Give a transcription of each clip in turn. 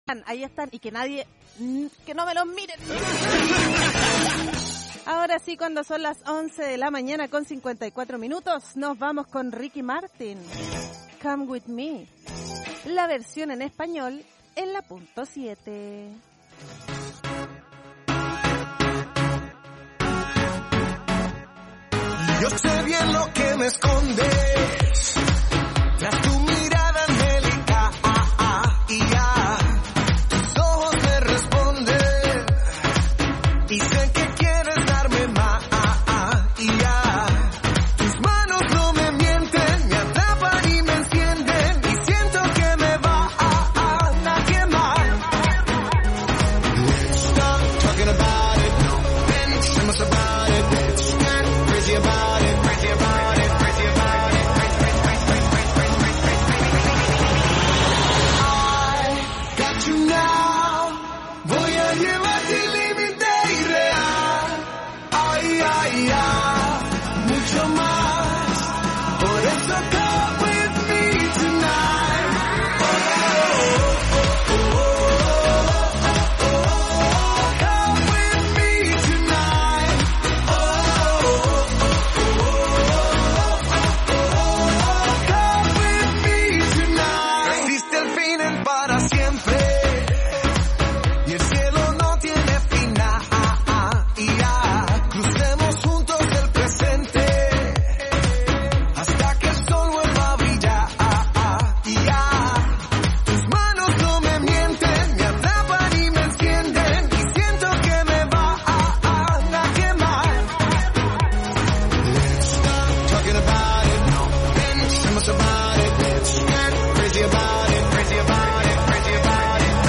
Ahí están, y que nadie, que no me los miren. Ahora sí, cuando son las 11 de la mañana con 54 minutos, nos vamos con Ricky Martin. Come With Me. La versión en español en la punto 7. Yo sé bien lo que me escondes tras tu mirada angélica, y ya tus ojos me responden y sé que quieres darme más, y ya tus manos no me mienten, me atrapan y me encienden y siento que me va a quemar. Stop talking about it, then tell us about it, crazy about it, crazy about it, crazy about it. I got you now, voy a llevarte al límite irreal. Ay, ay, ay, mucho más, por eso come with me tonight. Come with me tonight. Come with me tonight. Existe el fin en para siempre y el cielo no tiene final. Y ya crucemos juntos el presente hasta que el sol vuelva a brillar. Y ya tus manos no me mienten, me atrapan y me encienden y siento que me va a quemar. Stop talking about it, then tell us about it. Crazy about it, crazy about it, crazy about it.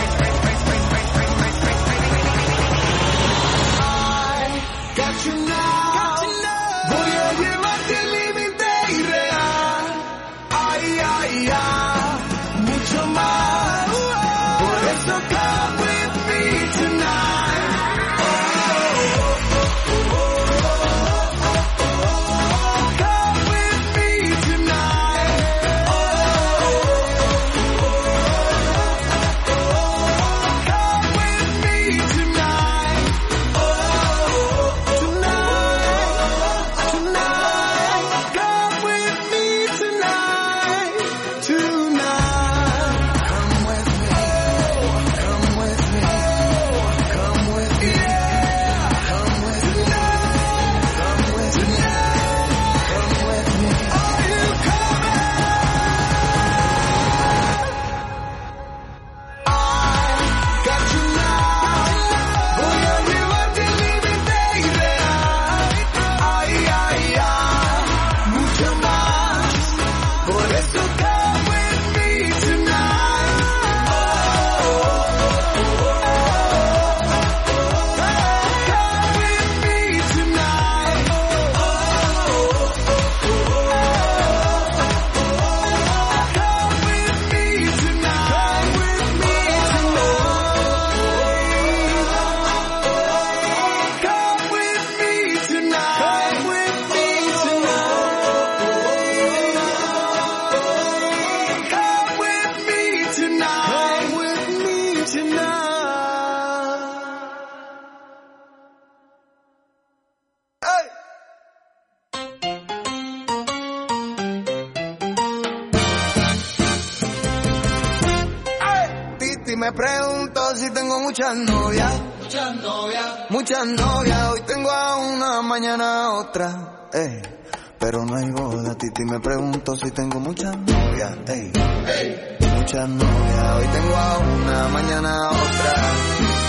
I got you now, voy a llevarte al límite irreal. Ay, ay, ay, mucho más, por eso come with me tonight. Come with me tonight. Come with me tonight. Tonight, tonight. Come with me tonight. Tonight. Come with me. Come with me. Come with me. Yeah. Come with me. Come with me. Come with me. Are you coming? I got you now. Voy a llevarte al límite irreal. Ay, ay, ay, mucho más. Por eso come with me tonight. Come with me tonight. Come with me tonight. With me tonight. Come with me tonight. Come with me tonight. Come with me tonight. Come with me tonight. Hey. Titi me preguntó si tengo muchas novias. Muchas novias. Hoy tengo a una, mañana a otra. Pero no hay boda. Titi me preguntó si tengo muchas novias. Muchas novias. Hoy tengo a una, mañana a otra.